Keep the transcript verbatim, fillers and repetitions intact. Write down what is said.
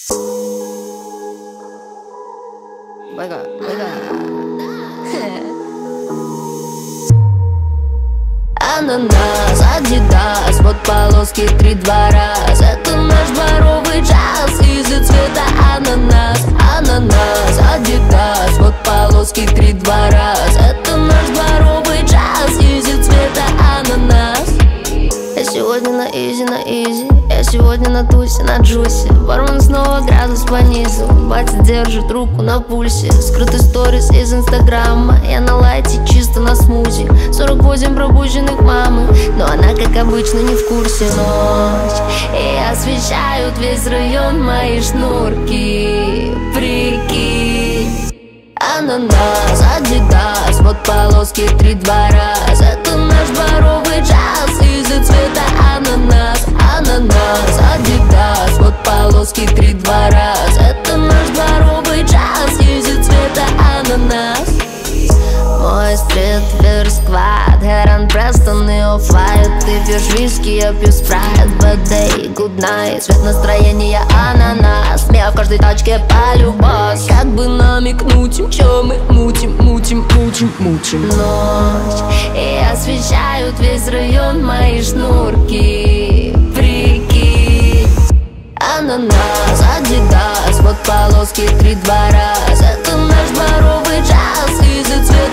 Бага, бага. Ананас, адидас, вот полоски три-два раз. Это наш дворовый джаз из-за цвета ананас. Ананас, адидас, вот полоски три-два раз. Это наш дворовый джаз из-за цвета ананас. Я сегодня на изи, на изи. Я сегодня на тусе, на джусе. Бармен снова градус понизил. Батя держит руку на пульсе. Скрытый сторис из инстаграма. Я на лайте, чисто на смузи. Сорок восемь пробужденных мамы, но она, как обычно, не в курсе. Ночь, и освещают весь район мои шнурки. Прикинь. Ананас, адидас, вот полоски три-два раз. Это наш дворовый джаз из-за цвета ананас. Ананас, адидас, вот полоски три-два раз. Это наш дворовый джаз из-за цвета ананас. Мой стритвер сквад, Хэрон Престон и Офф-Вайт. Ты пьешь виски, я пью спрайт. Bad day, good night, цвет настроения ананас. Я в каждой тачке полюбас. Как бы намекнуть им, чё мы мутим, мутим, мутим, мутим. Ночь, и освещают весь район мои шнурки. Прикинь. Ананас, адидас, вот полоски три-два раз. Это наш дворовый джаз из-за цвета